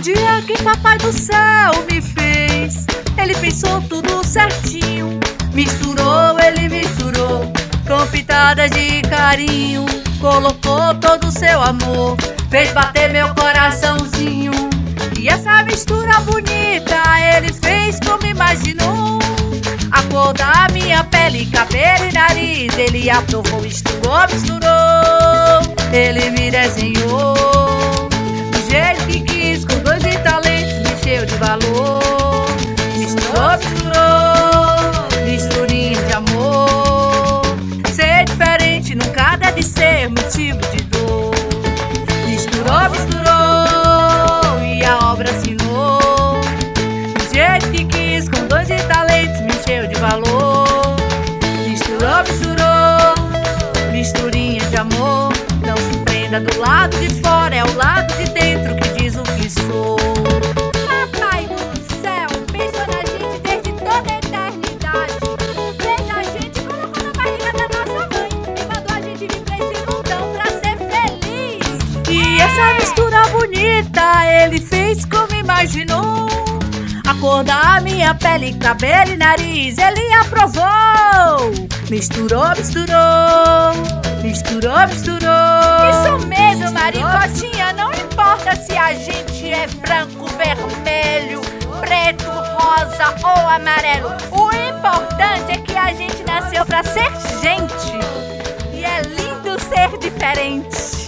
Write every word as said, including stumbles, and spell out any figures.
dia que papai do céu me fez, ele pensou tudo certinho. Misturou, ele misturou, com pitadas de carinho. Colocou todo o seu amor, fez bater meu coraçãozinho. E essa mistura bonita ele fez como imaginou. A cor da minha pele, cabelo e nariz, ele aprovou, misturou, misturou. Ele me desenhou do jeito que quis, com dons e talentos, me encheu de valor. Misturou, misturou, misturinha de amor. Ser diferente nunca deve ser motivo de dor. Misturou, misturou e a obra assinou. Do jeito que quis, com dons e talentos, me encheu de valor. Misturou, misturou, misturinha de amor. Não se prenda do lado de fora, é o lado de dentro que diz o que sou. Papai do céu pensou na gente desde toda a eternidade. Fez a gente, colocou na barriga da nossa mãe e mandou a gente vir pra esse mundão pra ser feliz. E essa mistura bonita ele fez como imaginou. A cor da minha pele, cabelo e nariz, ele aprovou. Misturou, misturou, misturou, misturou. Isso mesmo, Maricotinha, não importa se a gente é branco, vermelho, preto, rosa ou amarelo. O importante é que a gente nasceu pra ser gente. E é lindo ser diferente.